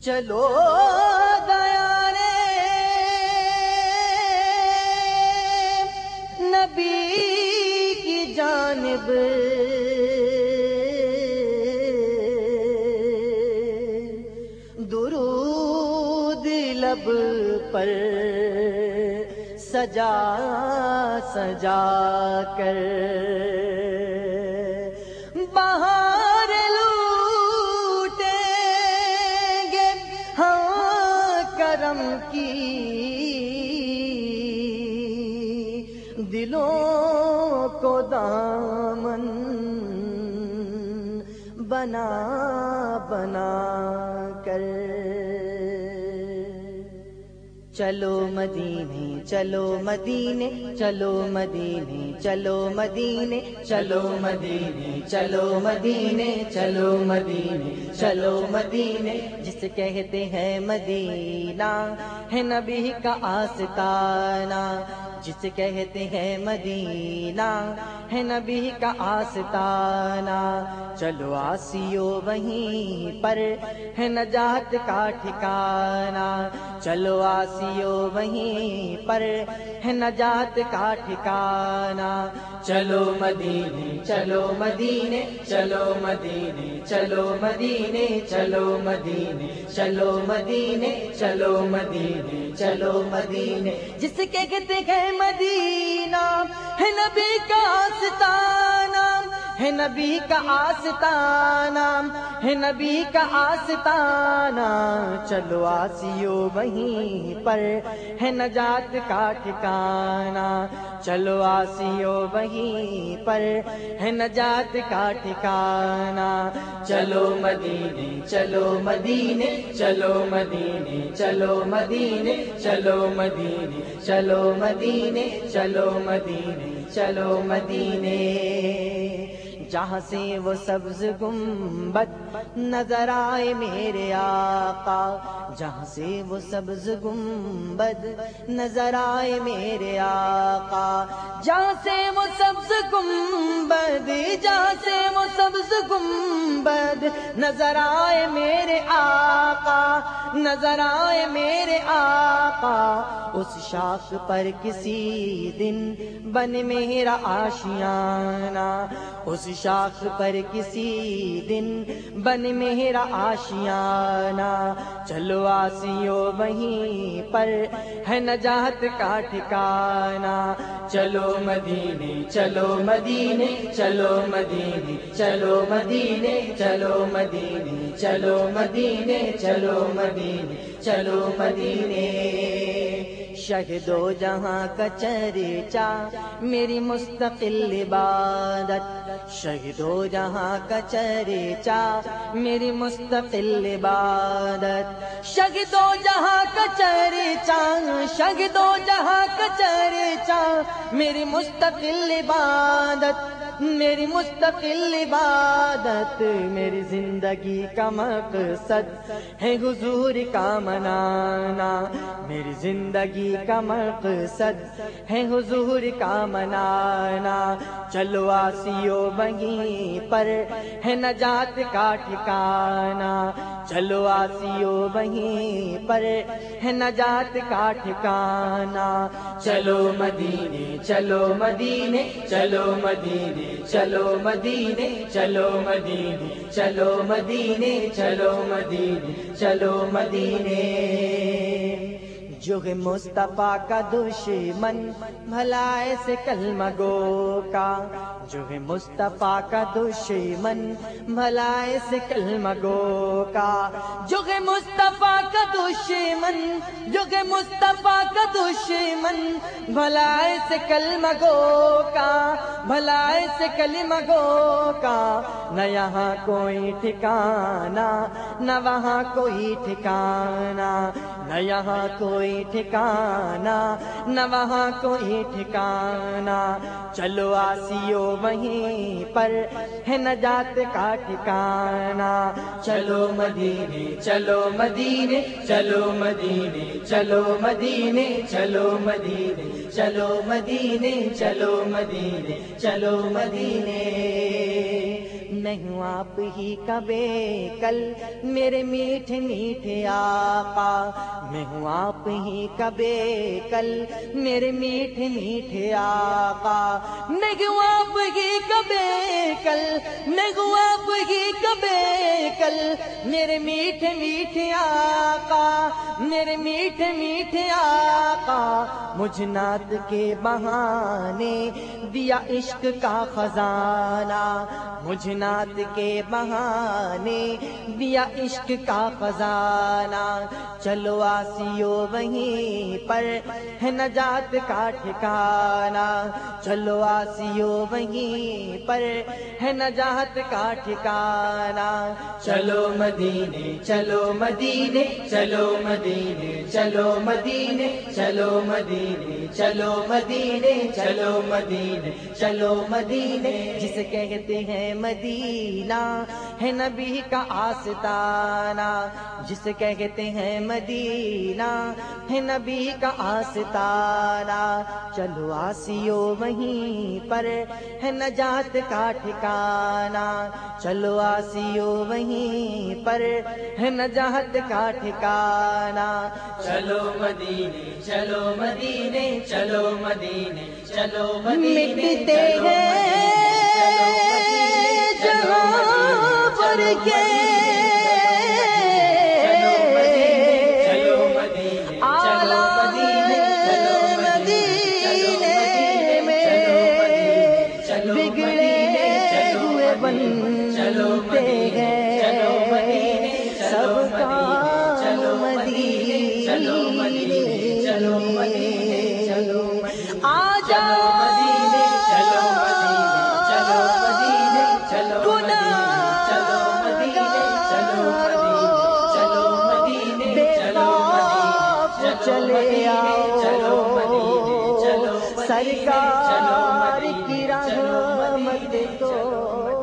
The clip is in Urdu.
چلو گیا رے نبی کی جانب، درود لب پر سجا سجا کر، بہار لوٹیں گے ہاں کرم کی، دلوں کو دامن بنا بنا کر۔ چلو مدینے چلو مدینے چلو مدینے چلو مدینے چلو مدینے چلو مدینے چلو مدینے چلو مدینے، جسے کہتے ہیں مدینہ ہے نبی کا آستانہ، جسے کہتے ہیں مدینہ ہے نبی کا آستانہ، چلو آسیو وہیں پر ہے نجات کا ٹھکانہ، چلو آسیو وہیں پر ہے نجات کا ٹھکانہ، چلو مدینے چلو مدینے چلو مدینے چلو مدینے چلو مدینے چلو مدینے چلو مدینے چلو مدینے، جس کے کہتے ہیں مدینہ ہے نبی کا آستانہ، ہے نبی کا آستانہ، ہے نبی کا آستانہ، چلو آسیو وہیں پر ہے نجات کا ٹھکانہ، چلو آسیو وہیں پر ہے نجات کا ٹھکانہ، چلو مدینے چلو مدینے چلو مدینے چلو مدینے چلو مدینے چلو مدینے چلو مدینے چلو مدینے، جہاں سے وہ سبز گنبد نظر آئے میرے آقا، جہاں سے وہ سبز گنبد نظر آئے میرے آقا، جہاں سے وہ سبز گنبد، جہاں سے وہ سبز گنبد نظر آئے میرے آقا، نظر آئے میرے آقا، اس شاخ پر کسی دن بن میرا آشیانہ، اس شاخ پر کسی دن بن میرا آشیانہ، چلو آسیو وہیں پر ہے نجات کا ٹھکانہ، چلو مدینے چلو مدینے چلو مدینے چلو مدینے چلو مدینے چلو مدینے چلو مدینے چلو مدینے، شہدو جہاں کا چرچا میری مستقل عبادت، شہدو جہاں کا چرچا میری مستقل عبادت، شہدو جہاں کا چرچا، شہدو جہاں کا چرچا میری مستقل عبادت، میری مستقل عبادت، میری زندگی کا مقصد ہے حضور کا منانا، میری زندگی کا مقصد ہے حضور کا منانا، چلو آسیو وہیں پر ہے نجات کا ٹھکانہ، چلو آسیو وہیں پر ہے نجات کا ٹھکانہ، چلو مدینے چلو مدینے چلو مدینے چلو مدینے چلو مدینے چلو مدینے چلو مدینے چلو مدینے، جو ہے مصطفیٰ کا دشمن بھلا ایسے کلمہ گو کا، جو ہے مصطفیٰ کا دشمن بھلا ایسے کلمہ گو کا، جو ہے مصطفیٰ کا دشمن، جو ہے مصطفیٰ کا دشمن بھلا ایسے کلمہ گو کا، بھلا ایسے کلمہ گو کا، نہ یہاں کوئی ٹھکانہ نہ وہاں کوئی ٹھکانہ، نہ یہاں کوئی ٹھکانہ نہ وہاں کوئی ٹھکانہ، چلو آسیو وہیں پر ہے نجات کا ٹھکانہ، چلو مدینے چلو مدینے چلو مدینے چلو مدینے چلو مدینے چلو مدینے چلو مدینے چلو مدینے، میں ہوں آپ ہی کا بیکل میرے میٹھے میٹھے آقا، میں ہوں آپ ہی کا بیکل میرے میٹھے میٹھے آقا، میں ہوں آپ ہی کا بیکل، میں ہوں آپ ہی کا بیکل میرے میٹھے میٹھے آقا، میرے میٹھے میٹھے آقا، مجھ نعت کے بہانے دیا عشق کا خزانہ، مجھ نعت کے بہانے دیا عشق کا خزانہ، چلو آسیو وہیں پر ہے نجات کا ٹھکانہ، چلو آسیو وہیں پر ہے نجات کا ٹھکانہ، چلو مدینے چلو مدینے چلو مدینے چلو مدینے چلو مدینے چلو مدینے چلو مدینے چلو مدینے، جسے کہتے ہیں مدینہ ہے نبی کا آستانہ، جسے کہتے ہیں مدینہ ہے نبی کا آستانہ، چلو آسیو وہیں پر ہے نجات کا ٹھکانہ، چلو آسیو وہیں پر ہے نجات کا ٹھکانہ، چلو مدینے چلو مدینے چلو مدینے چلو مدینے، مٹتے ہیں جہاں پر کے بنتے ہیں سب کام مدینے، آ جاؤ چلے آؤ سرکار کی رحمت کو